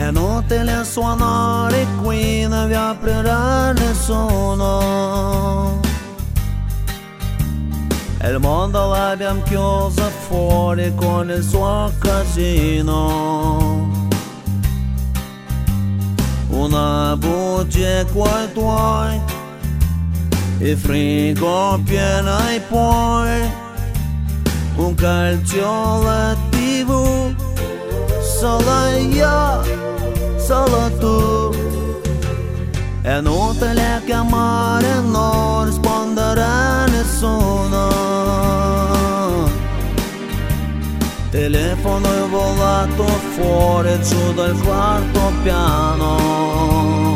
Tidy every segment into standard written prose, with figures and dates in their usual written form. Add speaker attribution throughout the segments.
Speaker 1: È inutile suonare qui, non vi aprirà nessuno. Il mondo l'abbiamo chiuso fuori con il suo casino. Una bugia qua e tuoi, il frigo pieno e poi un calcio alla TV. Solo io, solo tu. È inutile chiamare, non risponderà nessuno. Telefono è volato fuori giù dal quarto piano.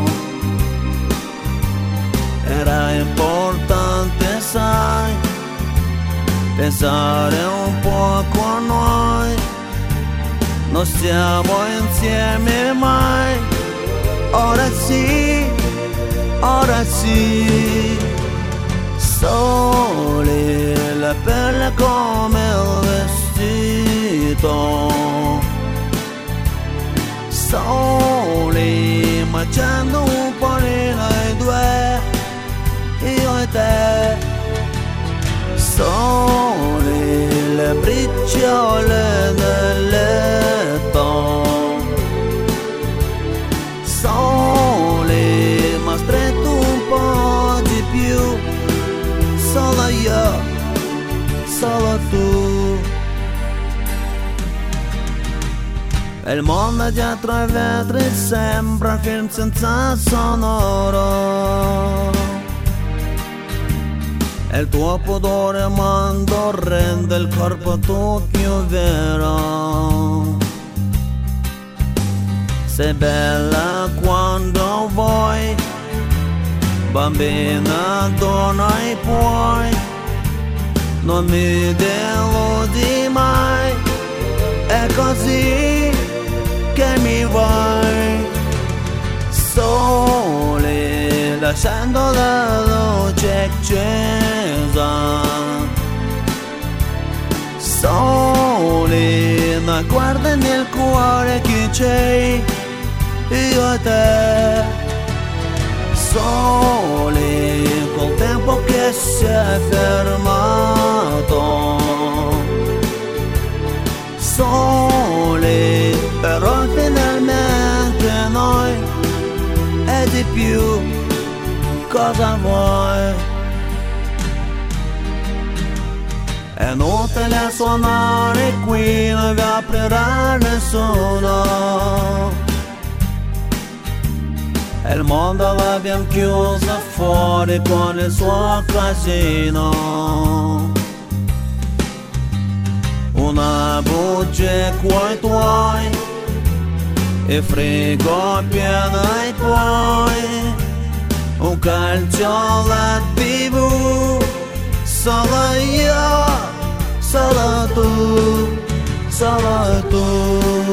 Speaker 1: Era importante, sai, pensare un po' con noi. Non stiamo insieme mai. Ora sì, ora sì. Soli, la pelle come il vestito. Soli, mangiando un po' di noi due, io e te. Soli, le briciole del letto. Soli, ma stretto un po' di più. Solo io, solo tu. E il mondo dietro ai vetri sembra un film senza sonoro. E il tuo pudore umano rende il corpo tutto più vero. Sei bella quando vuoi, bambina donna e puoi. Non mi deludi mai, è così che mi vuoi. Soli, lasciando la luce accesa. Soli, non guarda nel cuore chi c'è, io e te. Soli, col tempo che si è fermato. Soli, però finalmente noi e di più, cosa vuoi? È inutile suonare qui, non vi aprirà nessuno. E il mondo l'abbiamo chiuso fuori con il suo casino. Una bugia qua e tuoi, il frigo pieno e poi un calcio alla TV. Solo io, solo tu, solo tu.